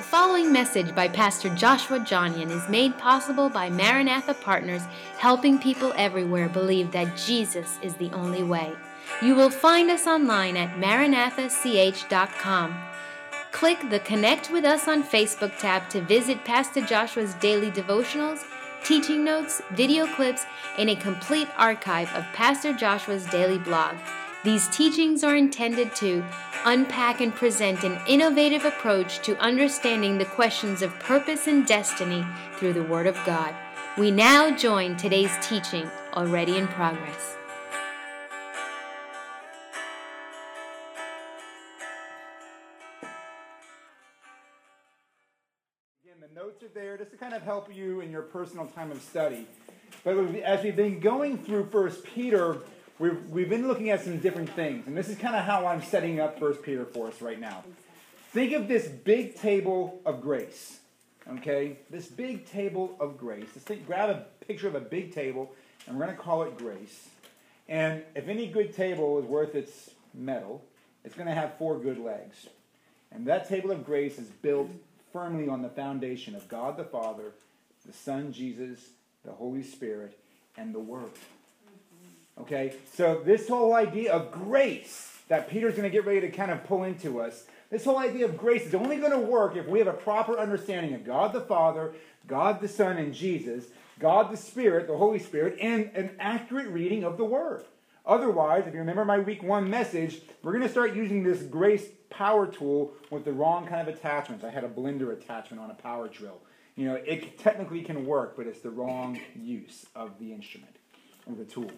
The following message by Pastor Joshua Johnian is made possible by Maranatha Partners, helping people everywhere believe that Jesus is the only way. You will find us online at maranathach.com. Click the Connect with Us on Facebook tab to visit Pastor Joshua's daily devotionals, teaching notes, video clips, and a complete archive of Pastor Joshua's daily blog. These teachings are intended to unpack and present an innovative approach to understanding the questions of purpose and destiny through the Word of God. We now join today's teaching, already in progress. Again, the notes are there just to kind of help you in your personal time of study. But as we've been going through 1 Peter, we've been looking at some different things. And this is kind of how I'm setting up 1 Peter for us right now. Think of this big table of grace. Okay? This big table of grace. Grab a picture of a big table, and we're going to call it grace. And if any good table is worth its metal, it's going to have 4 good legs. And that table of grace is built firmly on the foundation of God the Father, the Son Jesus, the Holy Spirit, and the Word. Okay, so this whole idea of grace that Peter's going to get ready to kind of pull into us, this whole idea of grace is only going to work if we have a proper understanding of God the Father, God the Son, and Jesus, God the Spirit, the Holy Spirit, and an accurate reading of the Word. Otherwise, if you remember my week 1 message, we're going to start using this grace power tool with the wrong kind of attachments. I had a blender attachment on a power drill. You know, it technically can work, but it's the wrong use of the instrument, or the tool.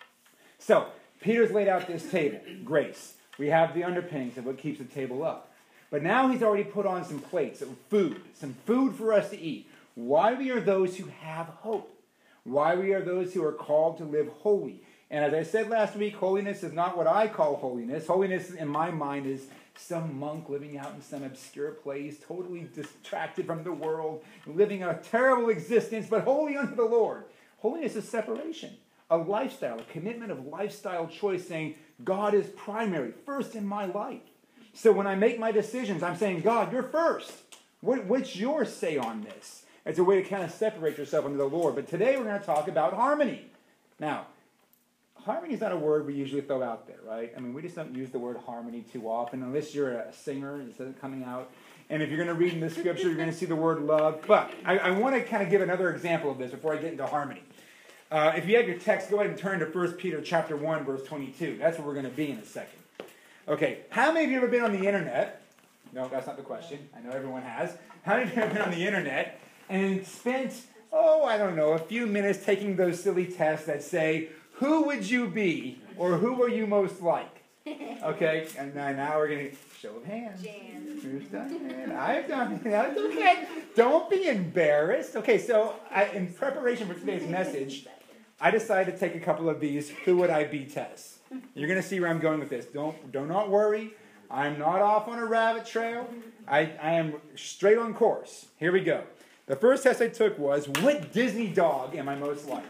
So, Peter's laid out this table, grace. We have the underpinnings of what keeps the table up. But now he's already put on some plates of food, some food for us to eat. Why we are those who have hope. Why we are those who are called to live holy. And as I said last week, holiness is not what I call holiness. Holiness, in my mind, is some monk living out in some obscure place, totally distracted from the world, living a terrible existence, but holy unto the Lord. Holiness is separation. A lifestyle, a commitment of lifestyle choice, saying God is primary, first in my life. So when I make my decisions, I'm saying, God, you're first. What's your say on this? It's a way to kind of separate yourself from the Lord. But today we're going to talk about harmony. Now, harmony is not a word we usually throw out there, right? I mean, we just don't use the word harmony too often, unless you're a singer, it isn't coming out. And if you're going to read in the scripture, you're going to see the word love. But I want to kind of give another example of this before I get into harmony. If you have your text, go ahead and turn to 1 Peter chapter 1, verse 22. That's where we're going to be in a second. Okay, how many of you have ever been on the internet? No, that's not the question. I know everyone has. How many of you have been on the internet and spent, a few minutes taking those silly tests that say, who would you be or who are you most like? Okay, and now we're going to show of hands. Jan. Who's done it? I've done it. That's okay. Don't be embarrassed. Okay, so in preparation for today's message, I decided to take a couple of these who would I be tests. You're going to see where I'm going with this. Do not worry. I'm not off on a rabbit trail. I am straight on course. Here we go. The first test I took was, what Disney dog am I most like?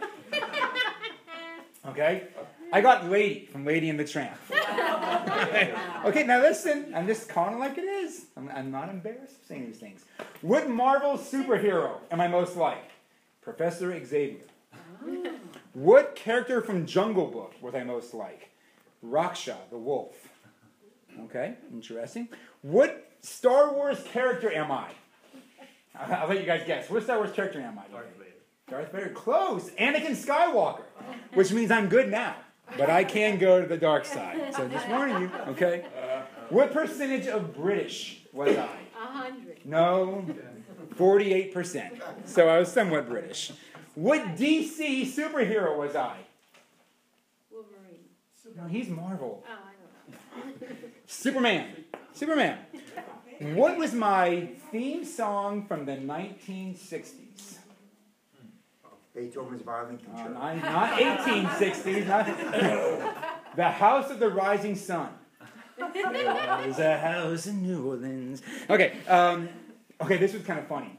Okay? I got Lady from Lady and the Tramp. Okay, now listen. I'm just calling it like it is. I'm not embarrassed saying these things. What Marvel superhero am I most like? Professor Xavier. What character from Jungle Book was I most like? Raksha, the wolf. Okay, interesting. What Star Wars character am I? I'll let you guys guess. What Star Wars character am I? Darth Vader. Close. Anakin Skywalker. Which means I'm good now. But I can go to the dark side. So just warning you, okay? What percentage of British was I? 100. No, 48%. So I was somewhat British. What DC superhero was I? Wolverine. No, he's Marvel. Oh, I don't know. Superman. What was my theme song from the 1960s? Beethoven's Violin Concerto. Not 1860s. The House of the Rising Sun. There's a house in New Orleans. Okay, this was kind of funny.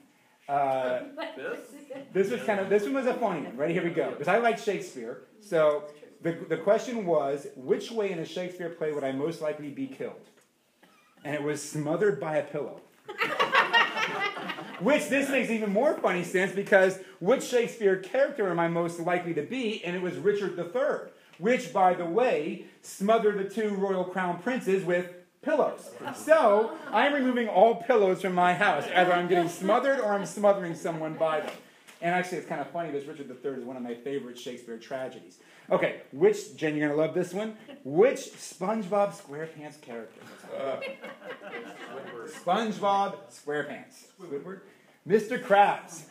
This one was a funny one. Ready? Here we go. Because I like Shakespeare. So the question was, which way in a Shakespeare play would I most likely be killed? And it was smothered by a pillow. Which this makes even more funny sense because which Shakespeare character am I most likely to be? And it was Richard III, which, by the way, smothered the two royal crown princes with pillows. So I'm removing all pillows from my house. Either I'm getting smothered or I'm smothering someone by them. And actually, it's kind of funny. This Richard III is one of my favorite Shakespeare tragedies. Okay, Jen, you're going to love this one. Which SpongeBob SquarePants character? SpongeBob SquarePants. Squidward? Mr. Krabs.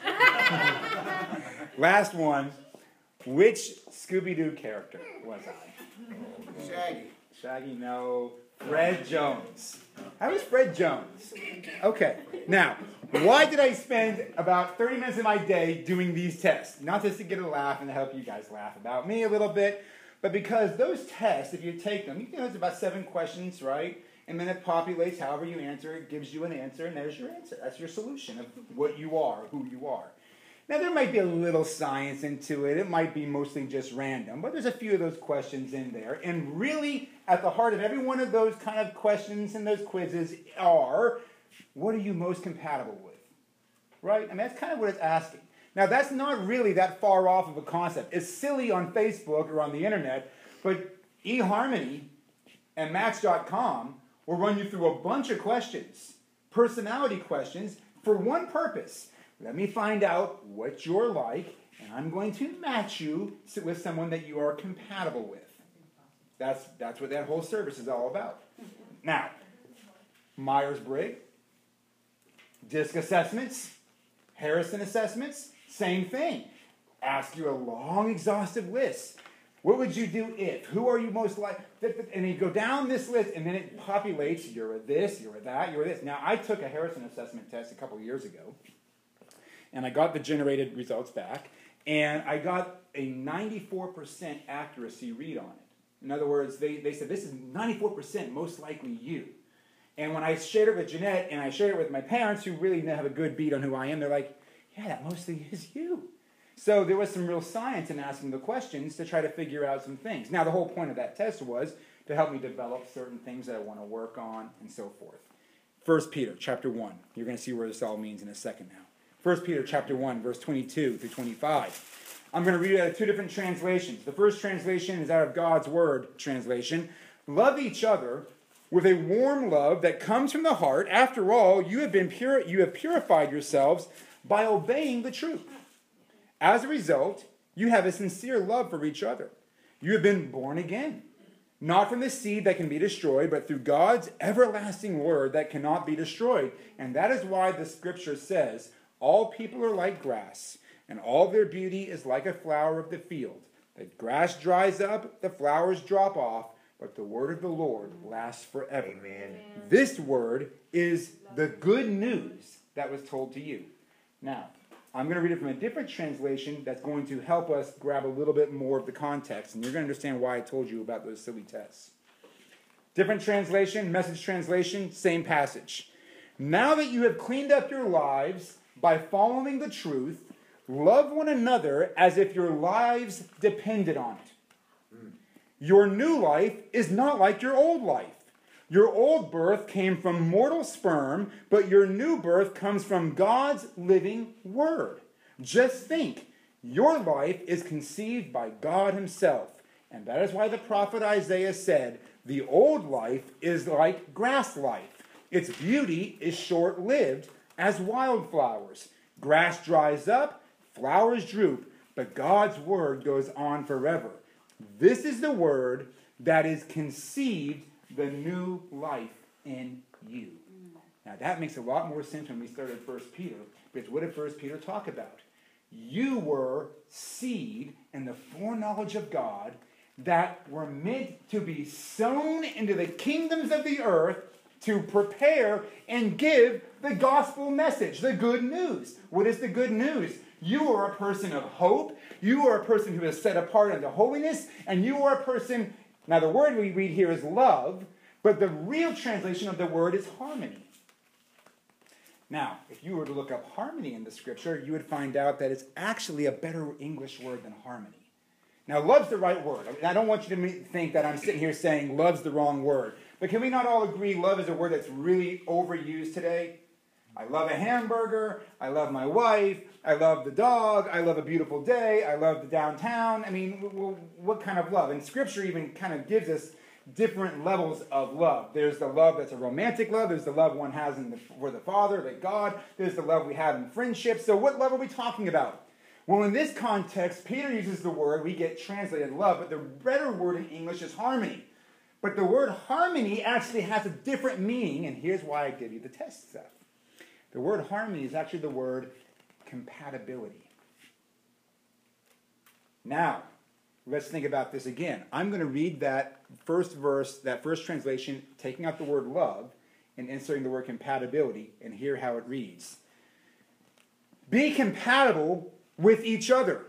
Last one. Which Scooby-Doo character was I? Shaggy. Shaggy, no. Fred Jones. I was Fred Jones. Okay, now, why did I spend about 30 minutes of my day doing these tests? Not just to get a laugh and to help you guys laugh about me a little bit, but because those tests, if you take them, it's about 7 questions, right? And then it populates however you answer, it gives you an answer, and there's your answer. That's your solution of what you are, who you are. Now, there might be a little science into it. It might be mostly just random, but there's a few of those questions in there. And really, at the heart of every one of those kind of questions and those quizzes are, what are you most compatible with? Right? I mean, that's kind of what it's asking. Now, that's not really that far off of a concept. It's silly on Facebook or on the internet, but eHarmony and Match.com will run you through a bunch of questions, personality questions, for one purpose. Let me find out what you're like, and I'm going to match you with someone that you are compatible with. That's what that whole service is all about. Now, Myers-Briggs, DISC assessments, Harrison assessments, same thing. Ask you a long, exhaustive list. What would you do if? Who are you most like? And you go down this list, and then it populates, you're a this, you're a that, you're a this. Now, I took a Harrison assessment test a couple of years ago, and I got the generated results back, and I got a 94% accuracy read on it. In other words, they said, this is 94% most likely you. And when I shared it with Jeanette, and I shared it with my parents, who really have a good beat on who I am, they're like, yeah, that mostly is you. So there was some real science in asking the questions to try to figure out some things. Now, the whole point of that test was to help me develop certain things that I want to work on and so forth. 1 Peter chapter 1. You're going to see where this all means in a second now. 1 Peter chapter 1, verse 22 through 25. I'm going to read it out of 2 different translations. The first translation is out of God's Word translation. Love each other with a warm love that comes from the heart. After all, you have purified yourselves by obeying the truth. As a result, you have a sincere love for each other. You have been born again, not from the seed that can be destroyed, but through God's everlasting word that cannot be destroyed. And that is why the scripture says, all people are like grass, and all their beauty is like a flower of the field. The grass dries up, the flowers drop off, but the word of the Lord lasts forever. Amen. This word is the good news that was told to you. Now, I'm going to read it from a different translation that's going to help us grab a little bit more of the context, and you're going to understand why I told you about those silly tests. Different translation, Message translation, same passage. Now that you have cleaned up your lives by following the truth, love one another as if your lives depended on it. Your new life is not like your old life. Your old birth came from mortal sperm, but your new birth comes from God's living word. Just think, your life is conceived by God himself. And that is why the prophet Isaiah said, the old life is like grass life. Its beauty is short-lived as wildflowers. Grass dries up, flowers droop, but God's word goes on forever. This is the word that is conceived the new life in you. Now that makes a lot more sense when we started 1 Peter, because what did 1 Peter talk about? You were seed in the foreknowledge of God that were meant to be sown into the kingdoms of the earth to prepare and give the gospel message, the good news. What is the good news? You are a person of hope. You are a person who is set apart unto holiness, and you are a person. Now, the word we read here is love, but the real translation of the word is harmony. Now, if you were to look up harmony in the scripture, you would find out that it's actually a better English word than harmony. Now, love's the right word. I don't want you to think that I'm sitting here saying love's the wrong word. But can we not all agree love is a word that's really overused today? I love a hamburger. I love my wife. I love the dog. I love a beautiful day. I love the downtown. I mean, what kind of love? And Scripture even kind of gives us different levels of love. There's the love that's a romantic love. There's the love one has for the Father, like God. There's the love we have in friendship. So what love are we talking about? Well, in this context, Peter uses the word, we get translated love, but the better word in English is harmony. But the word harmony actually has a different meaning, and here's why I give you the test stuff. The word harmony is actually the word compatibility. Now, let's think about this again. I'm going to read that first verse, that first translation, taking out the word love and inserting the word compatibility, and hear how it reads. Be compatible with each other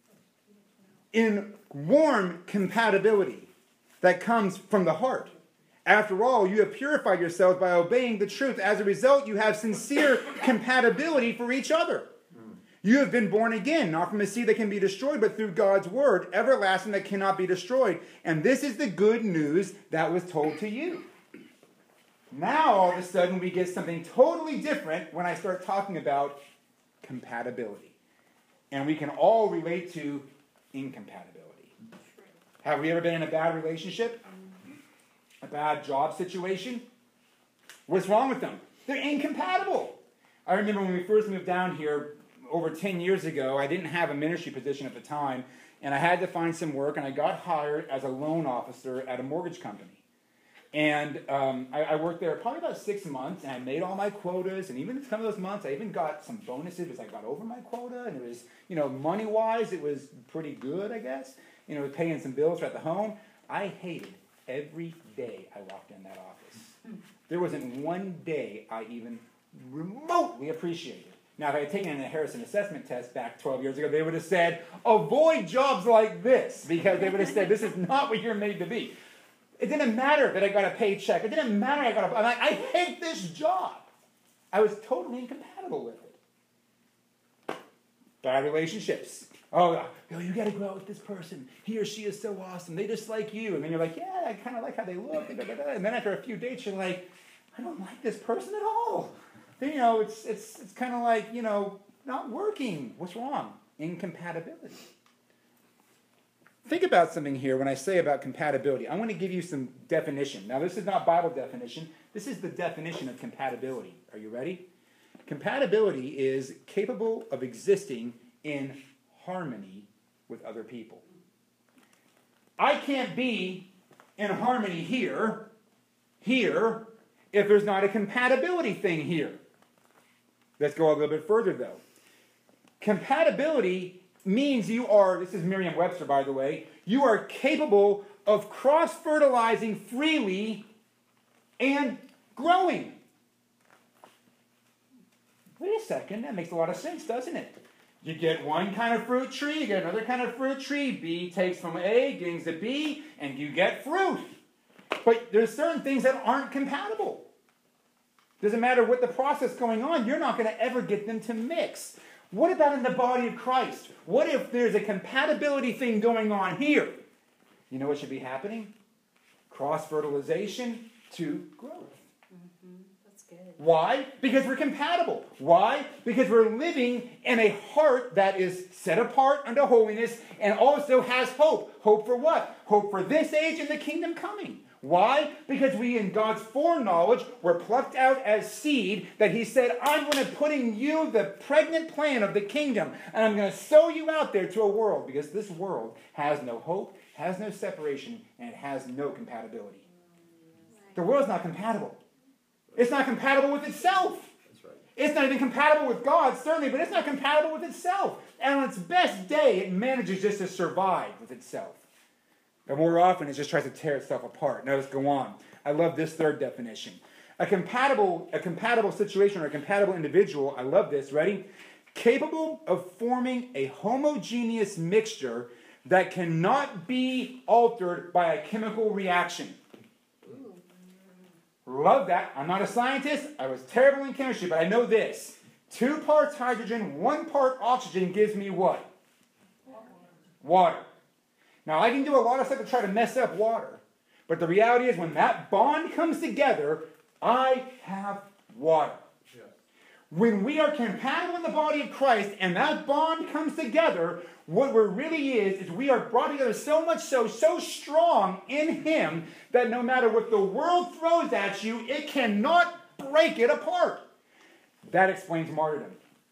in warm compatibility that comes from the heart. After all, you have purified yourselves by obeying the truth. As a result, you have sincere compatibility for each other. You have been born again, not from a seed that can be destroyed, but through God's word, everlasting that cannot be destroyed. And this is the good news that was told to you. Now, all of a sudden, we get something totally different when I start talking about compatibility. And we can all relate to incompatibility. Have we ever been in a bad relationship? A bad job situation? What's wrong with them? They're incompatible. I remember when we first moved down here over 10 years ago, I didn't have a ministry position at the time, and I had to find some work, and I got hired as a loan officer at a mortgage company. And I worked there probably about 6 months, and I made all my quotas, and even some of those months, I even got some bonuses because I got over my quota, and it was, money-wise, it was pretty good, I guess. Paying some bills at the home. I hated every day I walked in that office. There wasn't one day I even remotely appreciated. Now, if I had taken a Harrison assessment test back 12 years ago, they would have said, avoid jobs like this, because they would have said, this is not what you're made to be. It didn't matter that I got a paycheck. It didn't matter I hate this job. I was totally incompatible with it. Bad relationships. Oh, you got to go out with this person. He or she is so awesome. They just like you. And then you're like, yeah, I kind of like how they look. And then after a few dates, you're like, I don't like this person at all. Then, it's kind of like, not working. What's wrong? Incompatibility. Think about something here when I say about compatibility. I want to give you some definition. Now, this is not Bible definition. This is the definition of compatibility. Are you ready? Compatibility is capable of existing in harmony with other people. I can't be in harmony here, if there's not a compatibility thing here. Let's go a little bit further, though. Compatibility means you are, this is Merriam-Webster, by the way, you are capable of cross-fertilizing freely and growing. Wait a second, that makes a lot of sense, doesn't it? You get one kind of fruit tree, you get another kind of fruit tree, B takes from A, brings to B, and you get fruit. But there's certain things that aren't compatible. Doesn't matter what the process going on, you're not going to ever get them to mix. What about in the body of Christ? What if there's a compatibility thing going on here? You know what should be happening? Cross-fertilization to growth. That's good. Why? Because we're compatible. Why? Because we're living in a heart that is set apart unto holiness and also has hope. Hope for what? Hope for this age and the kingdom coming. Why? Because we, in God's foreknowledge, were plucked out as seed that he said, I'm going to put in you the pregnant plan of the kingdom, and I'm going to sow you out there to a world, because this world has no hope, has no separation, and it has no compatibility. The world's not compatible. It's not compatible with itself. That's right. It's not even compatible with God, certainly, but it's not compatible with itself. And on its best day, it manages just to survive with itself. But more often, it just tries to tear itself apart. Now let's go on. I love this third definition. A compatible situation or a compatible individual, I love this, ready? Capable of forming a homogeneous mixture that cannot be altered by a chemical reaction. Love that. I'm not a scientist. I was terrible in chemistry, but I know this. 2 parts hydrogen, 1 part oxygen gives me what? Water. Now, I can do a lot of stuff to try to mess up water, but the reality is when that bond comes together, I have water. Yeah. When we are compatible in the body of Christ and that bond comes together, what we're really is we are brought together so much so strong in Him that no matter what the world throws at you, it cannot break it apart. That explains martyrdom.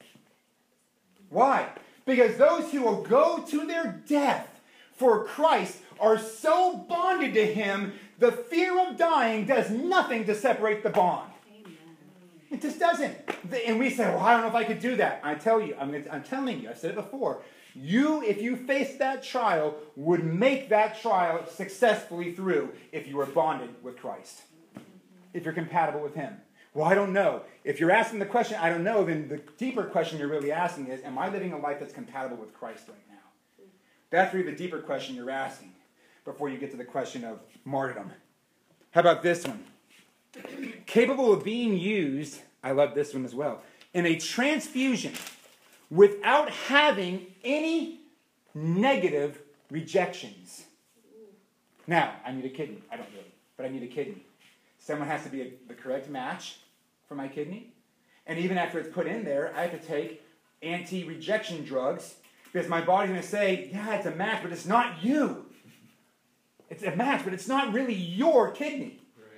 Why? Because those who will go to their death for Christ are so bonded to Him, the fear of dying does nothing to separate the bond. It just doesn't. And we say, well, I don't know if I could do that. I tell you, I'm telling you, I've said it before. You, if you face that trial, would make that trial successfully through if you were bonded with Christ. If you're compatible with Him. Well, I don't know. If you're asking the question, I don't know, then the deeper question you're really asking is, am I living a life that's compatible with Christ right now? That's really the deeper question you're asking before you get to the question of martyrdom. How about this one? Capable of being used, I love this one as well, in a transfusion without having any negative rejections. Now, I need a kidney. I don't really, but I need a kidney. Someone has to be the correct match for my kidney. And even after it's put in there, I have to take anti-rejection drugs because my body's going to say, yeah, it's a match, but it's not you. It's a match, but it's not really your kidney.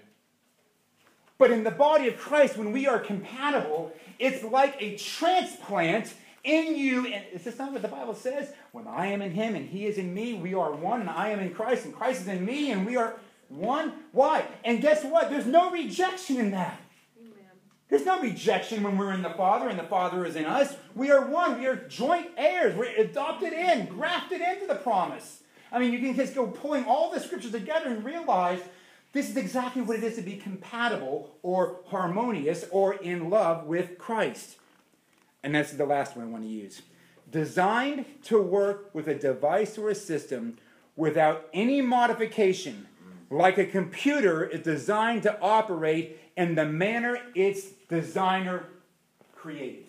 But in the body of Christ, when we are compatible, it's like a transplant in you. And is this not what the Bible says? When I am in Him and He is in me, we are one. And I am in Christ and Christ is in me and we are one. Why? And guess what? There's no rejection in that. Amen. There's no rejection when we're in the Father and the Father is in us. We are one. We are joint heirs. We're adopted in, grafted into the promise. I mean, you can just go pulling all the scriptures together and realize this is exactly what it is to be compatible or harmonious or in love with Christ. And that's the last one I want to use. Designed to work with a device or a system without any modification, like a computer is designed to operate in the manner its designer created.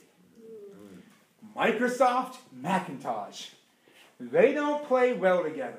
Microsoft, Macintosh. They don't play well together.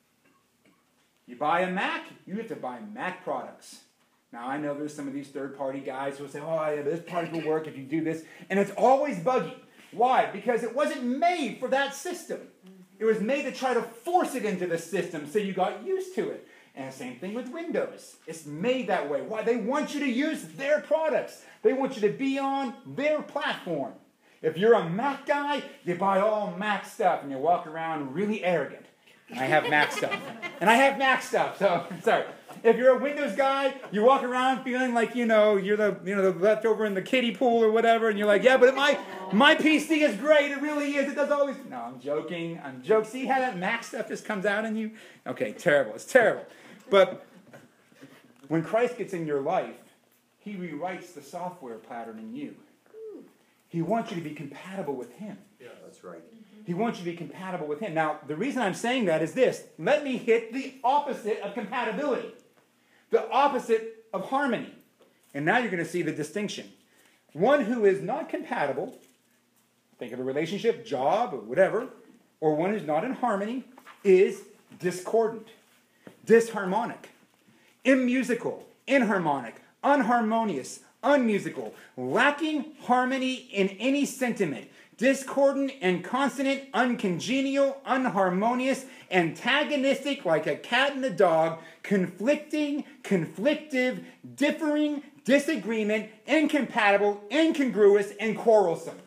You buy a Mac, you have to buy Mac products. Now, I know there's some of these third-party guys who will say, oh, yeah, this product will work if you do this. And it's always buggy. Why? Because it wasn't made for that system. It was made to try to force it into the system so you got used to it. And the same thing with Windows. It's made that way. Why? They want you to use their products. They want you to be on their platform. If you're a Mac guy, you buy all Mac stuff and you walk around really arrogant. I have Mac stuff. And I have Mac stuff, so, sorry. If you're a Windows guy, you walk around feeling like, you're the leftover in the kiddie pool or whatever, and you're like, yeah, but my PC is great, it really is, it does always... No, I'm joking. See how that Mac stuff just comes out in you? Okay, terrible. It's terrible. But when Christ gets in your life, He rewrites the software pattern in you. He wants you to be compatible with Him. Yeah, that's right. He wants you to be compatible with Him. Now, the reason I'm saying that is this. Let me hit the opposite of compatibility. The opposite of harmony. And now you're going to see the distinction. One who is not compatible, think of a relationship, job, or whatever, or one who's not in harmony, is discordant, disharmonic, immusical, inharmonic, unharmonious, unmusical, lacking harmony in any sentiment, discordant, inconsonant, uncongenial, unharmonious, antagonistic like a cat and a dog, conflicting, conflictive, differing, disagreement, incompatible, incongruous, and quarrelsome.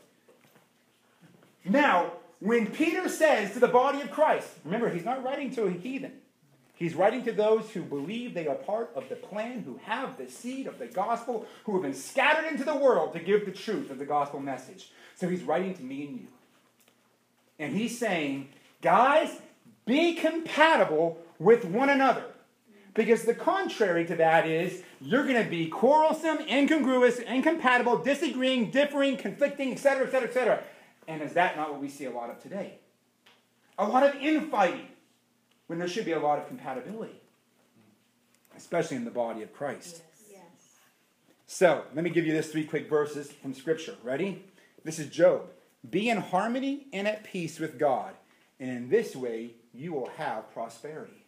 Now, when Peter says to the body of Christ, remember, he's not writing to a heathen. He's writing to those who believe they are part of the plan, who have the seed of the gospel, who have been scattered into the world to give the truth of the gospel message. So he's writing to me and you. And he's saying, guys, be compatible with one another. Because the contrary to that is, you're going to be quarrelsome, incongruous, incompatible, disagreeing, differing, conflicting, etc., etc., etc. And is that not what we see a lot of today? A lot of infighting, when there should be a lot of compatibility. Especially in the body of Christ. Yes. So, let me give you this 3 quick verses from Scripture. Ready? This is Job. Be in harmony and at peace with God, and in this way you will have prosperity.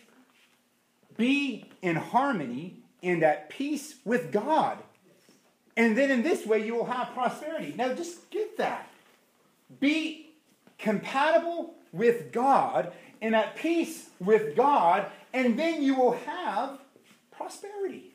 Be in harmony and at peace with God, And then in this way, you will have prosperity. Now, just get that. Be compatible with God and at peace with God, and then you will have prosperity.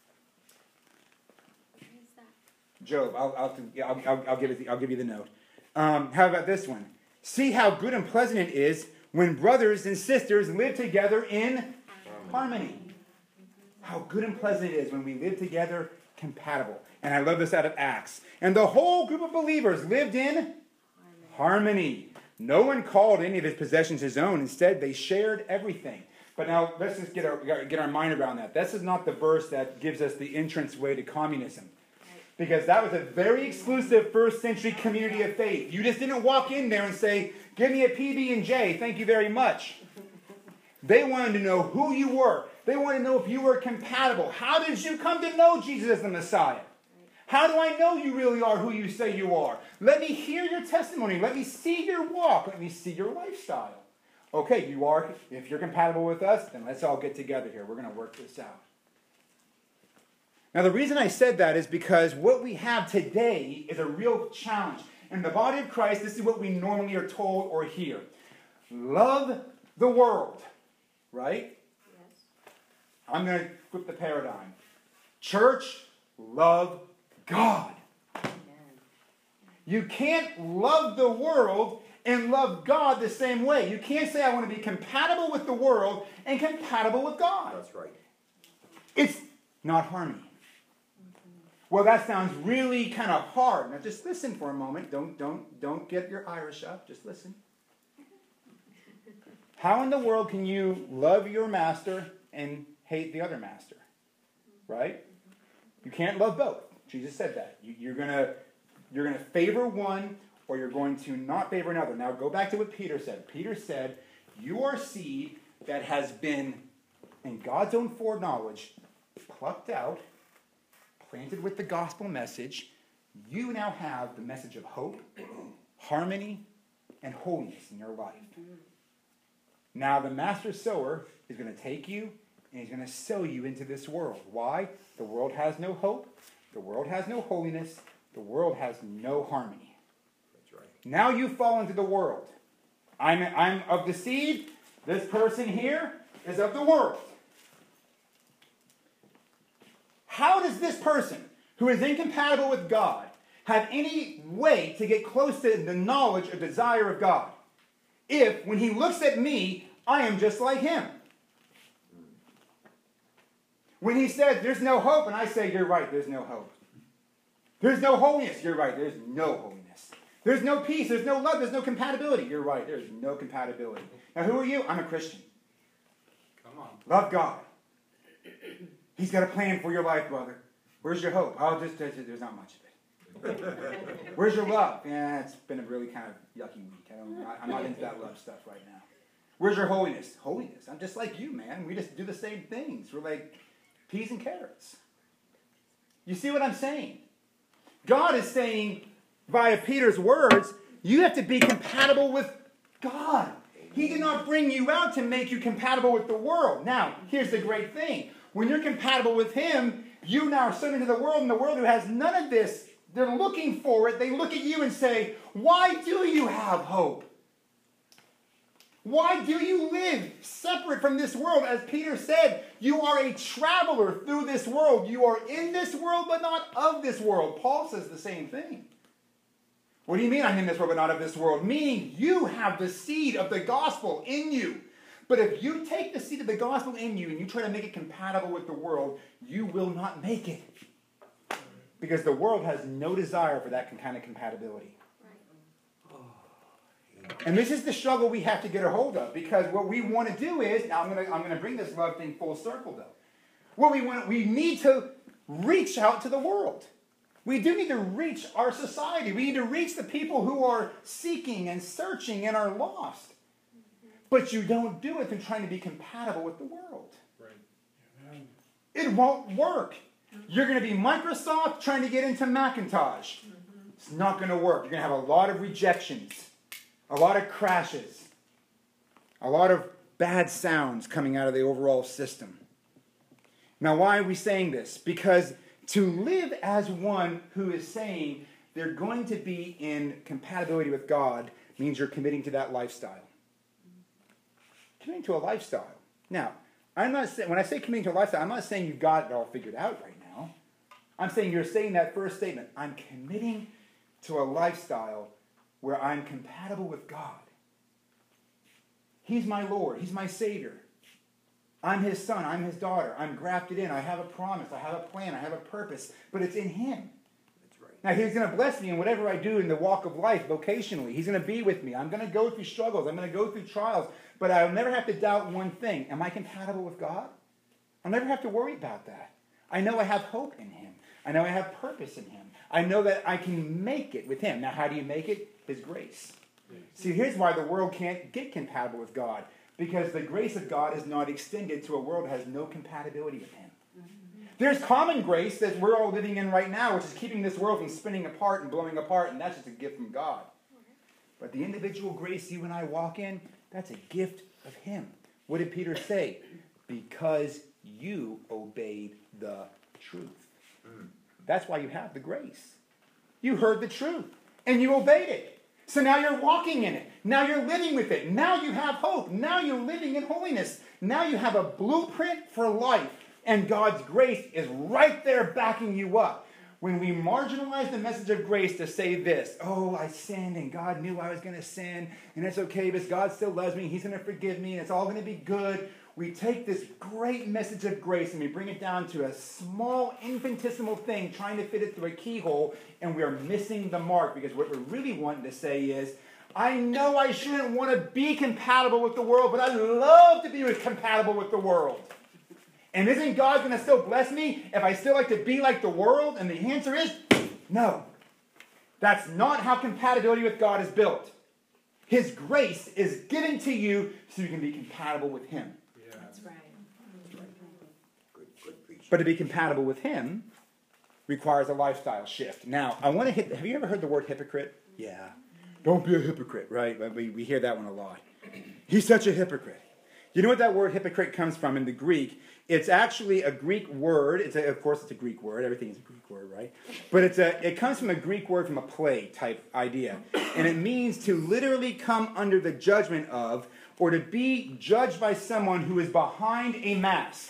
Job, I'll give you the note. How about this one? See how good and pleasant it is when brothers and sisters live together in harmony. How good and pleasant it is when we live together compatible. And I love this out of Acts. And the whole group of believers lived in harmony. No one called any of his possessions his own. Instead, they shared everything. But now, let's just get our mind around that. This is not the verse that gives us the entrance way to communism. Because that was a very exclusive first century community of faith. You just didn't walk in there and say, give me a PB&J, thank you very much. They wanted to know who you were. They wanted to know if you were compatible. How did you come to know Jesus as the Messiah? How do I know you really are who you say you are? Let me hear your testimony. Let me see your walk. Let me see your lifestyle. Okay, you are. If you're compatible with us, then let's all get together here. We're going to work this out. Now, the reason I said that is because what we have today is a real challenge. In the body of Christ, this is what we normally are told or hear. Love the world, right? Yes. I'm going to flip the paradigm. Church, love God. Amen. You can't love the world and love God the same way. You can't say I want to be compatible with the world and compatible with God. That's right. It's not harmony. Well, that sounds really kind of hard. Now, just listen for a moment. Don't get your Irish up. Just listen. How in the world can you love your master and hate the other master? Right? You can't love both. Jesus said that. You're gonna favor one, or you're going to not favor another. Now, go back to what Peter said. Peter said, "You are seed that has been, in God's own foreknowledge, plucked out, planted with the gospel message. You now have the message of hope, harmony, and holiness in your life. Now the master sower is going to take you and he's going to sow you into this world. Why? The world has no hope. The world has no holiness. The world has no harmony. That's right. Now you fall into the world. I'm of the seed. This person here is of the world. How does this person, who is incompatible with God, have any way to get close to the knowledge or desire of God, if, when he looks at me, I am just like him? When he says, there's no hope, and I say, you're right, there's no hope. There's no holiness, you're right, there's no holiness. There's no peace, there's no love, there's no compatibility. You're right, there's no compatibility. Now, who are you? I'm a Christian. Come on. Love God. He's got a plan for your life, brother. Where's your hope? Oh, there's not much of it. Where's your love? Yeah, it's been a really kind of yucky week. I'm not into that love stuff right now. Where's your holiness? Holiness. I'm just like you, man. We just do the same things. We're like peas and carrots. You see what I'm saying? God is saying, via Peter's words, you have to be compatible with God. He did not bring you out to make you compatible with the world. Now, here's the great thing. When you're compatible with him, you now are sown into the world, and the world who has none of this, they're looking for it. They look at you and say, why do you have hope? Why do you live separate from this world? As Peter said, you are a traveler through this world. You are in this world, but not of this world. Paul says the same thing. What do you mean I'm in this world, but not of this world? Meaning you have the seed of the gospel in you. But if you take the seed of the gospel in you and you try to make it compatible with the world, you will not make it. Because the world has no desire for that kind of compatibility. And this is the struggle we have to get a hold of. Because what we want to do is, now I'm going to bring this love thing full circle though. We need to reach out to the world. We do need to reach our society. We need to reach the people who are seeking and searching and are lost. But you don't do it through trying to be compatible with the world. Right. It won't work. You're going to be Microsoft trying to get into Macintosh. It's not going to work. You're going to have a lot of rejections, a lot of crashes, a lot of bad sounds coming out of the overall system. Now, why are we saying this? Because To live as one who is saying they're going to be in compatibility with God means you're committing to that lifestyle. Committing to a lifestyle. Now, I'm not saying, when I say committing to a lifestyle, I'm not saying you've got it all figured out right now. I'm saying you're saying that first statement. I'm committing to a lifestyle where I'm compatible with God. He's my Lord. He's my Savior. I'm His son. I'm His daughter. I'm grafted in. I have a promise. I have a plan. I have a purpose. But it's in Him. That's right. Now, He's going to bless me in whatever I do in the walk of life, vocationally. He's going to be with me. I'm going to go through struggles. I'm going to go through trials. But I'll never have to doubt one thing. Am I compatible with God? I'll never have to worry about that. I know I have hope in Him. I know I have purpose in Him. I know that I can make it with Him. Now, how do you make it? His grace. See, here's why the world can't get compatible with God. Because the grace of God is not extended to a world that has no compatibility with Him. There's common grace that we're all living in right now, which is keeping this world from spinning apart and blowing apart, and that's just a gift from God. But the individual grace you and I walk in, that's a gift of Him. What did Peter say? Because you obeyed the truth. That's why you have the grace. You heard the truth, and you obeyed it. So now you're walking in it. Now you're living with it. Now you have hope. Now you're living in holiness. Now you have a blueprint for life. And God's grace is right there backing you up. When we marginalize the message of grace to say this, oh, I sinned and God knew I was going to sin, and it's okay because God still loves me, He's going to forgive me, and it's all going to be good. We take this great message of grace and we bring it down to a small, infinitesimal thing, trying to fit it through a keyhole, and we are missing the mark, because what we're really wanting to say is, I know I shouldn't want to be compatible with the world, but I love to be compatible with the world. And isn't God going to still bless me if I still like to be like the world? And the answer is no. That's not how compatibility with God is built. His grace is given to you so you can be compatible with Him. Yeah. That's right. Good preaching. But to be compatible with Him requires a lifestyle shift. Now, I want to hit, have you ever heard the word hypocrite? Yeah. Don't be a hypocrite, right? We hear that one a lot. He's such a hypocrite. You know what that word hypocrite comes from in the Greek? It's actually a Greek word. Of course, it's a Greek word. Everything is a Greek word, right? But it comes from a Greek word from a play type idea. And it means to literally come under the judgment of, or to be judged by someone who is behind a mask.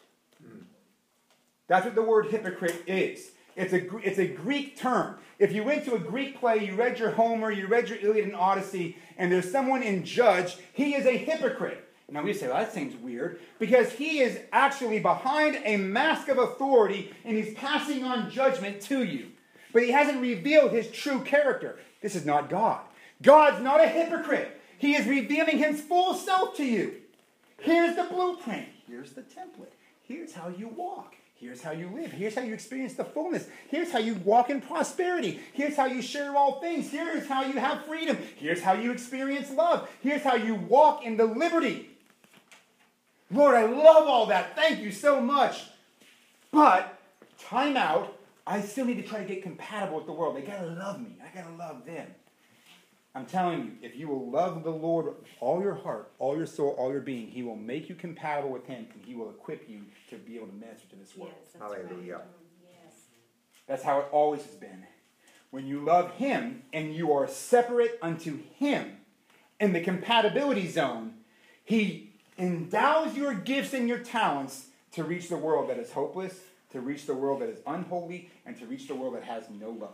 That's what the word hypocrite is. It's a Greek term. If you went to a Greek play, you read your Homer, you read your Iliad and Odyssey, and there's someone in judge, he is a hypocrite. Now we say, well, that seems weird, because he is actually behind a mask of authority, and he's passing on judgment to you. But he hasn't revealed his true character. This is not God. God's not a hypocrite. He is revealing his full self to you. Here's the blueprint. Here's the template. Here's how you walk. Here's how you live. Here's how you experience the fullness. Here's how you walk in prosperity. Here's how you share all things. Here's how you have freedom. Here's how you experience love. Here's how you walk in the liberty. Lord, I love all that. Thank you so much. But, time out. I still need to try to get compatible with the world. They got to love me. I got to love them. I'm telling you, if you will love the Lord with all your heart, all your soul, all your being, He will make you compatible with Him, and He will equip you to be able to minister to this world. Yes, that's Hallelujah. right. Yes. That's how it always has been. When you love Him and you are separate unto Him in the compatibility zone, He endows your gifts and your talents to reach the world that is hopeless, to reach the world that is unholy, and to reach the world that has no love.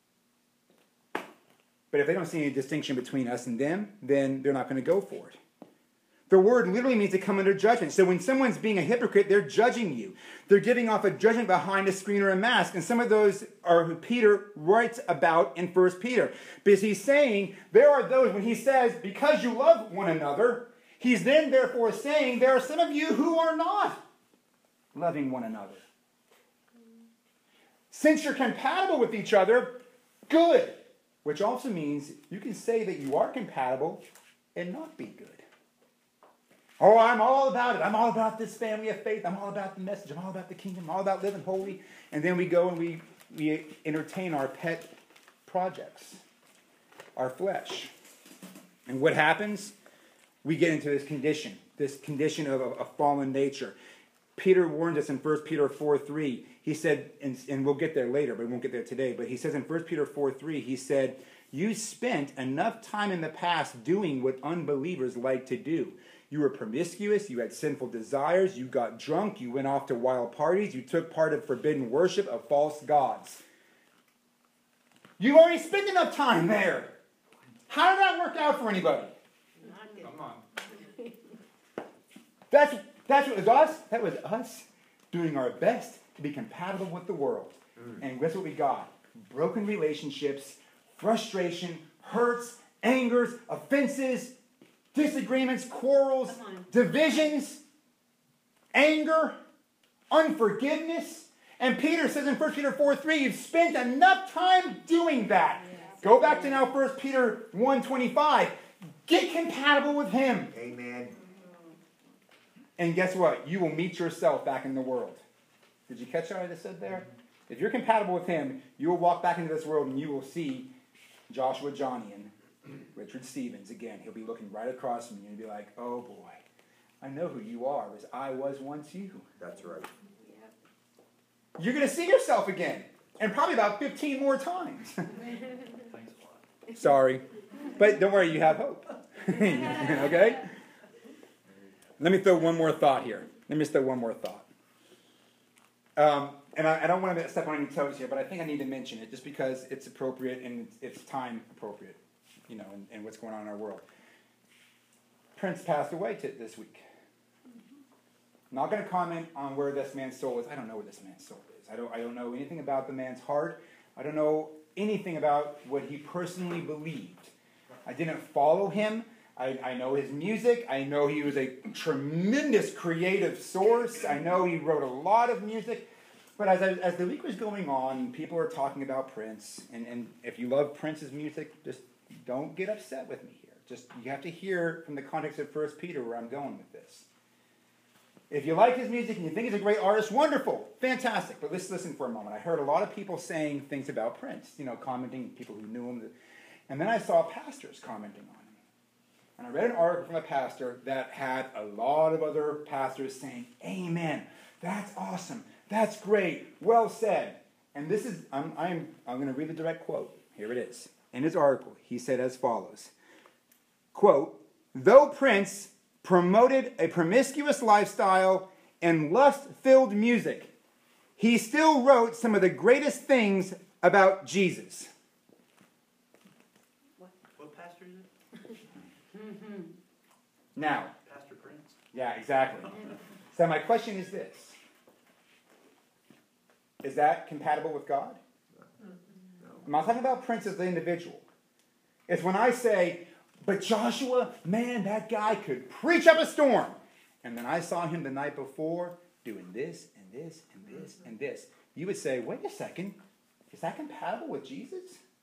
But if they don't see any distinction between us and them, then they're not going to go for it. The word literally means to come under judgment. So when someone's being a hypocrite, they're judging you. They're giving off a judgment behind a screen or a mask. And some of those are who Peter writes about in 1 Peter. Because he's saying, there are those, when he says, because you love one another, he's then therefore saying, there are some of you who are not loving one another. Since you're compatible with each other, good. Which also means you can say that you are compatible and not be good. Oh, I'm all about it. I'm all about this family of faith. I'm all about the message. I'm all about the kingdom. I'm all about living holy. And then we go and we entertain our pet projects, our flesh. And what happens? We get into this condition of a fallen nature. Peter warns us in 1 Peter 4:3. He said, and we'll get there later, but we won't get there today. But he says in 1 Peter 4:3, he said, you spent enough time in the past doing what unbelievers like to do. You were promiscuous, you had sinful desires, you got drunk, you went off to wild parties, you took part of forbidden worship of false gods. You already spent enough time there. How did that work out for anybody? Come on. That's what was us. That was us doing our best to be compatible with the world. And guess what we got? Broken relationships, frustration, hurts, angers, offenses, disagreements, quarrels, divisions, anger, unforgiveness. And Peter says in 1 Peter 4:3, you've spent enough time doing that. Yes. Go back to now 1 Peter 1:25. Get compatible with him. Amen. And guess what? You will meet yourself back in the world. Did you catch what I just said there? If you're compatible with him, you will walk back into this world and you will see Joshua Johnian, Richard Stevens again. He'll be looking right across from you and be like, oh boy, I know who you are, as I was once you. That's right. You're going to see yourself again, and probably about 15 more times. Sorry. But don't worry, you have hope. Okay? Let me throw one more thought here. And I don't want to step on any toes here, but I think I need to mention it just because it's appropriate and it's time appropriate, and what's going on in our world. Prince passed away this week. I'm not going to comment on where this man's soul is. I don't know where this man's soul is. I don't know anything about the man's heart. I don't know anything about what he personally believed. I didn't follow him. I know his music. I know he was a tremendous creative source. I know he wrote a lot of music. But as the week was going on, people are talking about Prince. And if you love Prince's music, just don't get upset with me here. Just you have to hear from the context of 1 Peter where I'm going with this. If you like his music and you think he's a great artist, wonderful, fantastic. But let's listen for a moment. I heard a lot of people saying things about Prince, commenting, people who knew him. And then I saw pastors commenting on him. And I read an article from a pastor that had a lot of other pastors saying, amen, that's awesome, that's great, well said. And this is, I'm going to read the direct quote. Here it is. In his article, he said as follows, quote, though Prince promoted a promiscuous lifestyle and lust-filled music, he still wrote some of the greatest things about Jesus. What pastor is it? Now, Pastor Prince. yeah, exactly. So my question is this. Is that compatible with God? No. I'm not talking about Prince as the individual. It's when I say, but Joshua, man, that guy could preach up a storm. And then I saw him the night before doing this and this and this and this. You would say, wait a second, is that compatible with Jesus?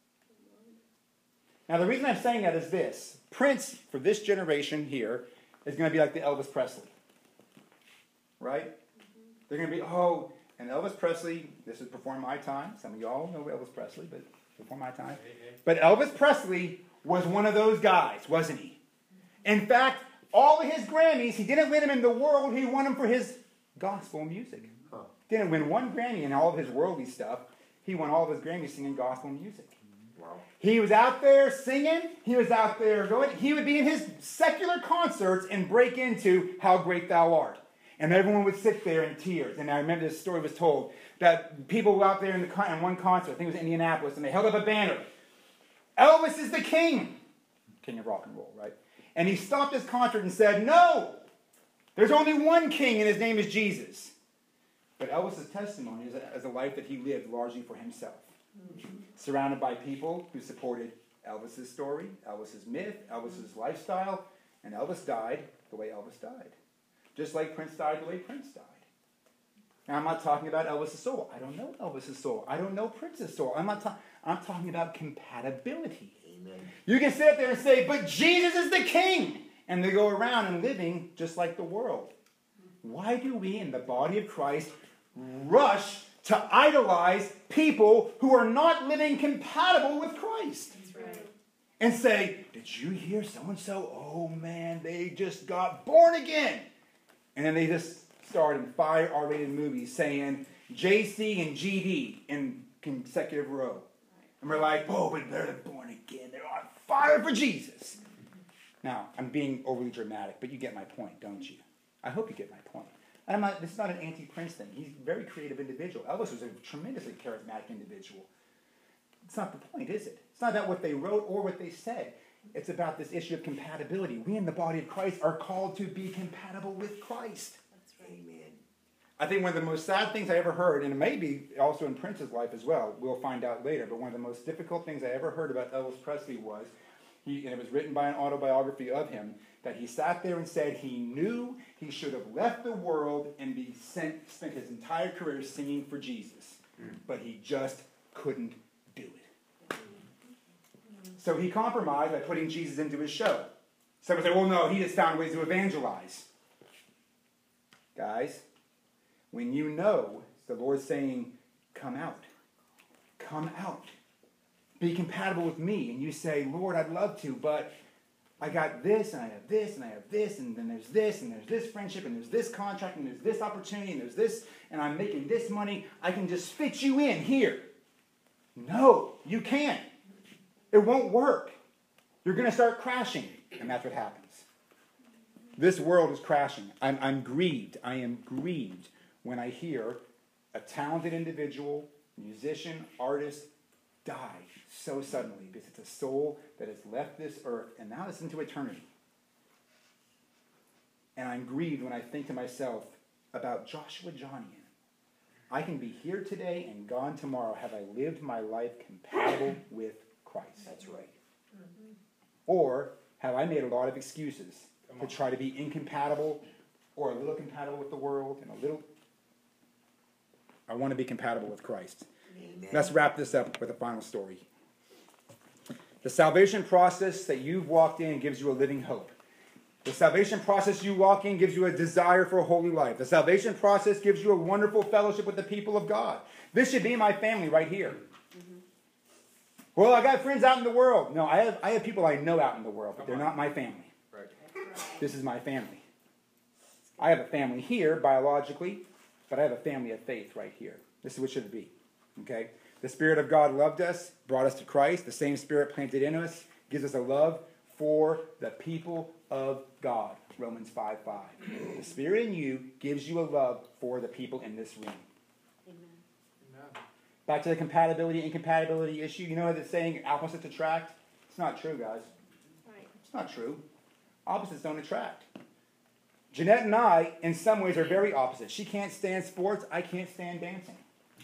Now, the reason I'm saying that is this. Prince, for this generation here, is going to be like the Elvis Presley. Right? They're going to be, and Elvis Presley, this was before my time. Some of y'all know Elvis Presley, but before my time. But Elvis Presley was one of those guys, wasn't he? In fact, all of his Grammys, he didn't win them in the world, he won them for his gospel music. Didn't win one Grammy in all of his worldly stuff. He won all of his Grammys singing gospel music. Wow. He was out there singing, he was out there going, he would be in his secular concerts and break into How Great Thou Art. And everyone would sit there in tears. And I remember this story was told that people were out there in one concert, I think it was Indianapolis, and they held up a banner. Elvis is the king. King of rock and roll, right? And he stopped his concert and said, no, there's only one king and his name is Jesus. But Elvis's testimony is a life that he lived largely for himself. Surrounded by people who supported Elvis's story, Elvis's myth, Elvis's lifestyle, and Elvis died the way Elvis died. Just like Prince died the way Prince died. Now, I'm not talking about Elvis's soul. I don't know Elvis's soul. I don't know Prince's soul. I'm talking about compatibility. Amen. You can sit there and say, but Jesus is the king. And they go around and living just like the world. Why do we in the body of Christ rush to idolize people who are not living compatible with Christ? That's right. And say, did you hear so-and-so? Oh man, they just got born again. And then they just starred in 5 R-rated movies saying JC and GD in consecutive row. And we're like, oh, but they're born again. They're on fire for Jesus. Now, I'm being overly dramatic, but you get my point, don't you? I hope you get my point. And this is not an anti-Prince thing. He's a very creative individual. Elvis was a tremendously charismatic individual. It's not the point, is it? It's not about what they wrote or what they said. It's about this issue of compatibility. We in the body of Christ are called to be compatible with Christ. That's right. Amen. I think one of the most sad things I ever heard, and it may be also in Prince's life as well, we'll find out later, but one of the most difficult things I ever heard about Elvis Presley was, and it was written by an autobiography of him, that he sat there and said he knew he should have left the world and spent his entire career singing for Jesus. But he just couldn't do it. So he compromised by putting Jesus into his show. Someone say, well, no, he just found ways to evangelize. Guys, when you know the Lord's saying, come out. Come out. Be compatible with me. And you say, Lord, I'd love to, but I got this, and I have this, and I have this, and then there's this, and there's this friendship, and there's this contract, and there's this opportunity, and there's this, and I'm making this money. I can just fit you in here. No, you can't. It won't work. You're going to start crashing, and that's what happens. This world is crashing. I'm grieved. I am grieved when I hear a talented individual, musician, artist, die so suddenly because it's a soul that has left this earth and now it's into eternity. And I'm grieved when I think to myself about Joshua Johnian. I can be here today and gone tomorrow. Have I lived my life compatible with Christ? That's right. Or have I made a lot of excuses to try to be incompatible or a little compatible with the world and a little... I want to be compatible with Christ. Amen. Let's wrap this up with a final story. The salvation process that you've walked in gives you a living hope. The salvation process you walk in gives you a desire for a holy life. The salvation process gives you a wonderful fellowship with the people of God. This should be my family right here. Well, I got friends out in the world. No, I have people I know out in the world, but they're not my family. Right. This is my family. I have a family here, biologically, but I have a family of faith right here. This is what should it be. Okay? The Spirit of God loved us, brought us to Christ. The same Spirit planted in us gives us a love for the people of God. Romans 5:5. The Spirit in you gives you a love for the people in this room. Amen. Back to the compatibility-incompatibility issue. You know that saying opposites attract? It's not true, guys. Right. It's not true. Opposites don't attract. Jeanette and I, in some ways, are very opposite. She can't stand sports. I can't stand dancing.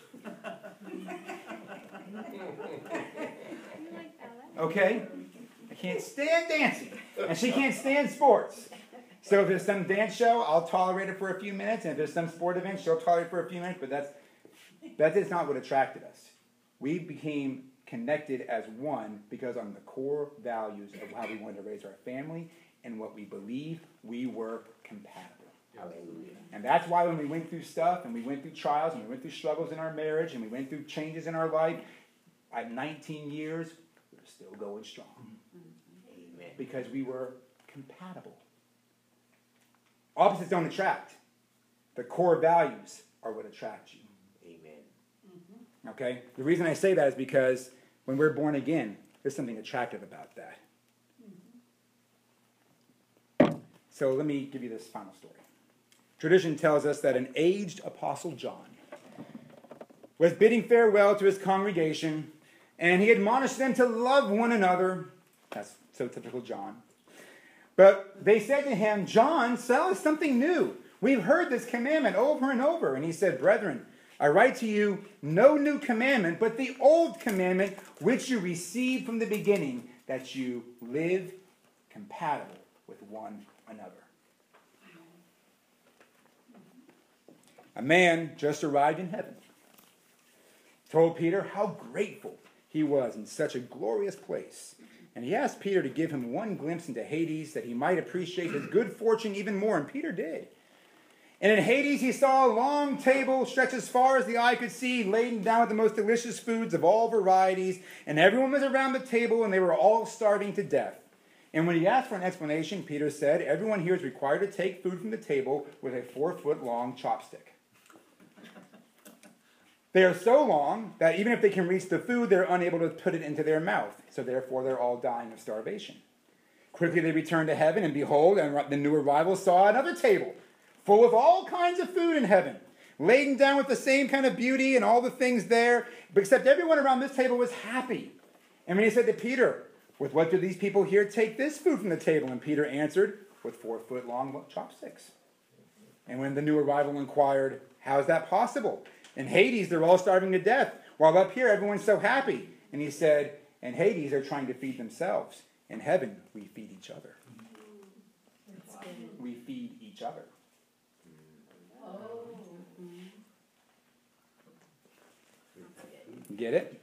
Okay? I can't stand dancing. And she can't stand sports. So if there's some dance show, I'll tolerate it for a few minutes. And if there's some sport event, she'll tolerate it for a few minutes. But that is not what attracted us. We became connected as one because on the core values of how we wanted to raise our family and what we believe, we were compatible. Hallelujah. And that's why when we went through stuff and we went through trials and we went through struggles in our marriage and we went through changes in our life, at 19 years, we were still going strong. Amen. Because we were compatible. Opposites don't attract. The core values are what attract you. Amen. Okay? The reason I say that is because when we're born again, there's something attractive about that. So let me give you this final story. Tradition tells us that an aged Apostle John was bidding farewell to his congregation, and he admonished them to love one another. That's so typical John. But they said to him, John, tell us something new. We've heard this commandment over and over. And he said, Brethren, I write to you no new commandment, but the old commandment which you received from the beginning, that you live compatible with one another. A man just arrived in heaven told Peter how grateful he was in such a glorious place. And he asked Peter to give him one glimpse into Hades that he might appreciate his good fortune even more. And Peter did. And in Hades he saw a long table stretched as far as the eye could see, laden down with the most delicious foods of all varieties. And everyone was around the table and they were all starving to death. And when he asked for an explanation, Peter said, everyone here is required to take food from the table with a 4-foot-long chopstick. They are so long that even if they can reach the food, they're unable to put it into their mouth. So therefore, they're all dying of starvation. Quickly they returned to heaven, and behold, and the new arrivals saw another table full of all kinds of food in heaven, laden down with the same kind of beauty and all the things there, except everyone around this table was happy. And when he said to Peter, with what do these people here take this food from the table? And Peter answered, with 4-foot-long chopsticks. And when the new arrival inquired, how is that possible? In Hades, they're all starving to death, while up here everyone's so happy. And he said, in Hades, they're trying to feed themselves. In heaven, we feed each other. We feed each other. Get it?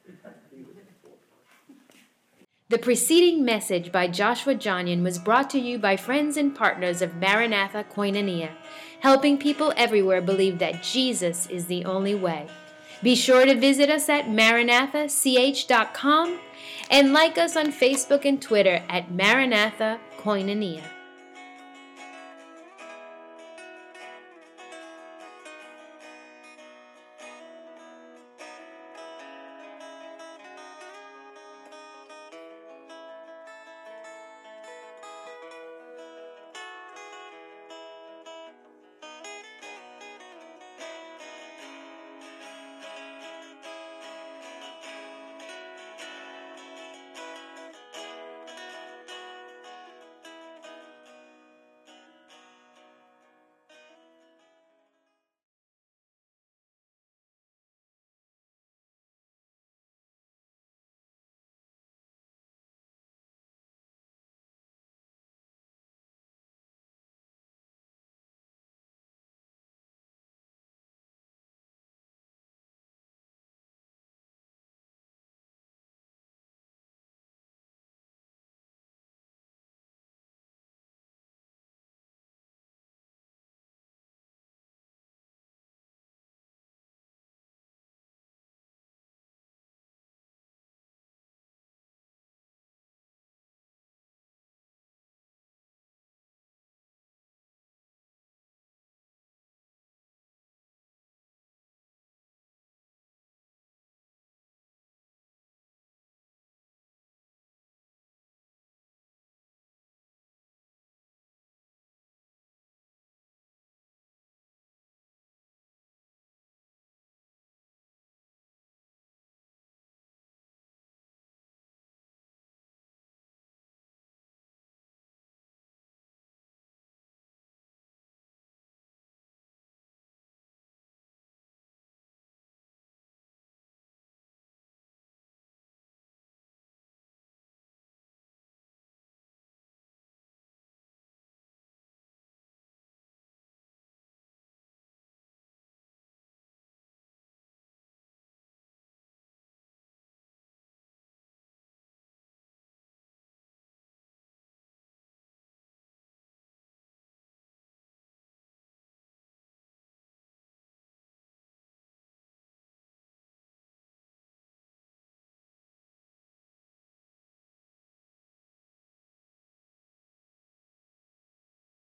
The preceding message by Joshua Johnian was brought to you by friends and partners of Maranatha Koinonia, helping people everywhere believe that Jesus is the only way. Be sure to visit us at maranathach.com and like us on Facebook and Twitter at Maranatha Koinonia.